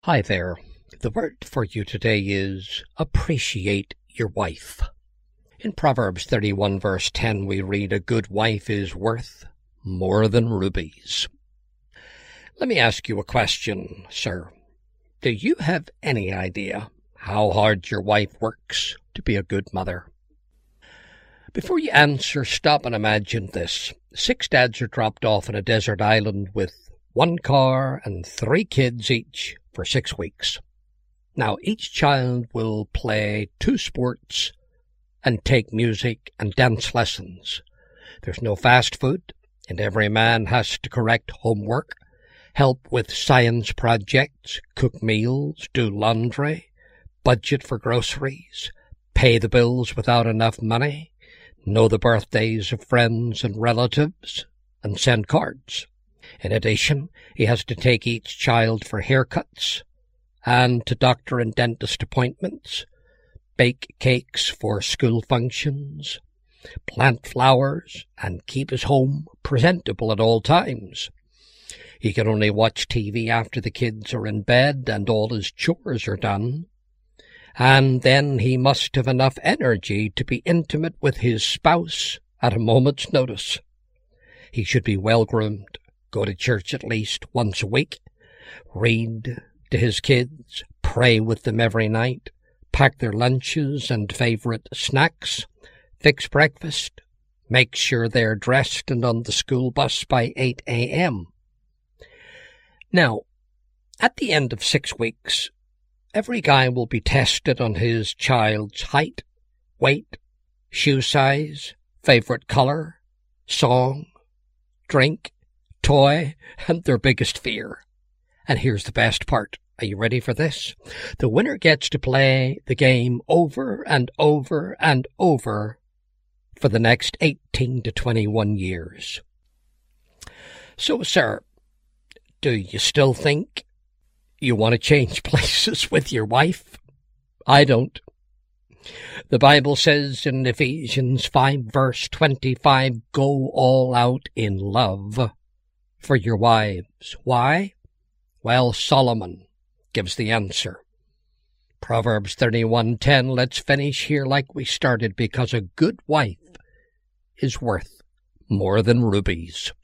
Hi there. The word for you today is appreciate your wife. In Proverbs 31 verse 10 we read, "A good wife is worth more than rubies." Let me ask you a question, sir. Do you have any idea how hard your wife works to be a good mother? Before you answer, stop and imagine this. 6 dads are dropped off on a desert island with 1 car and 3 kids each for 6 weeks. Now, each child will play 2 sports and take music and dance lessons. There's no fast food, and every man has to correct homework, help with science projects, cook meals, do laundry, budget for groceries, pay the bills without enough money, know the birthdays of friends and relatives, and send cards. In addition, he has to take each child for haircuts and to doctor and dentist appointments, bake cakes for school functions, plant flowers, and keep his home presentable at all times. He can only watch TV after the kids are in bed and all his chores are done. And then he must have enough energy to be intimate with his spouse at a moment's notice. He should be well-groomed, go to church at least once a week, read to his kids, pray with them every night, pack their lunches and favorite snacks, fix breakfast, make sure they're dressed and on the school bus by 8 a.m. Now, at the end of 6 weeks, every guy will be tested on his child's height, weight, shoe size, favorite color, song, drink, toy, and their biggest fear. And here's the best part. Are you ready for this? The winner gets to play the game over and over and over for the next 18 to 21 years. So, sir, do you still think you want to change places with your wife? I don't. The Bible says in Ephesians 5 verse 25, "Go all out in love for your wives." Why? Well, Solomon gives the answer. Proverbs 31:10, let's finish here like we started, because a good wife is worth more than rubies.